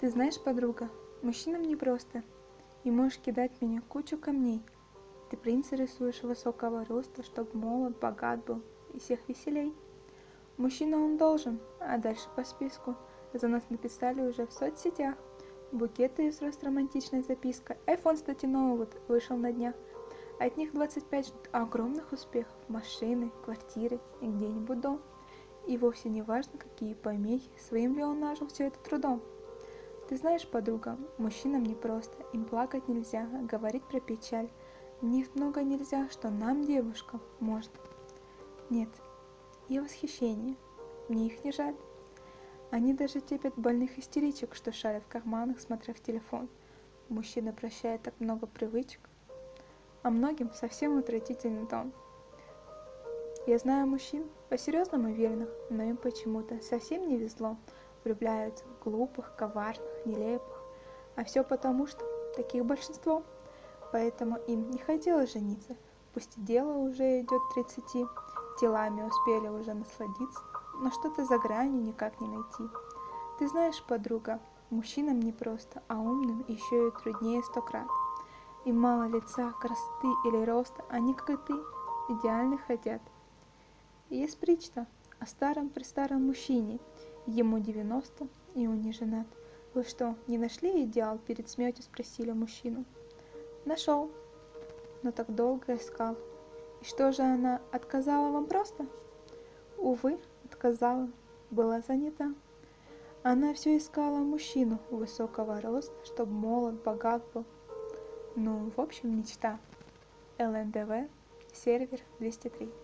Ты знаешь, подруга, мужчинам непросто, и можешь кидать меня кучу камней. Ты принца рисуешь высокого роста, чтоб молод, богат был и всех веселей. Мужчина он должен, а дальше по списку. За нас написали уже в соцсетях. Букеты из рост романтичная записка. iPhone, кстати, новый вот вышел на днях. От них 25 ждут огромных успехов. Машины, квартиры и где-нибудь дом. И вовсе не важно, какие помехи, своим ли он нажил все это трудом. Ты знаешь, подруга, мужчинам непросто, им плакать нельзя, говорить про печаль. В них много нельзя, что нам, девушкам, можно. Нет, и восхищение, мне их не жаль. Они даже терпят больных истеричек, что шарят в карманах, смотря в телефон. Мужчина прощает так много привычек, а многим совсем отвратительный тон. Я знаю мужчин, по-серьезному верных, но им почему-то совсем не везло. Влюбляются в глупых, коварных, нелепых. А все потому, что таких большинство. Поэтому им не хотелось жениться. Пусть и дело уже идет к 30, телами успели уже насладиться, но что-то за гранью никак не найти. Ты знаешь, подруга, мужчинам не просто, а умным еще и труднее 100 крат. Им мало лица, красоты или роста, они, как и ты, идеально хотят. И есть притча о старом-престаром мужчине, ему 90, и он не женат. Вы что, не нашли идеал перед смертью, спросили мужчину. Нашел, но так долго искал. И что же она отказала вам просто? Увы, отказала, была занята. Она все искала мужчину высокого роста, чтоб молод, богат был. Ну, в общем, мечта. ЛНДВ, сервер 203.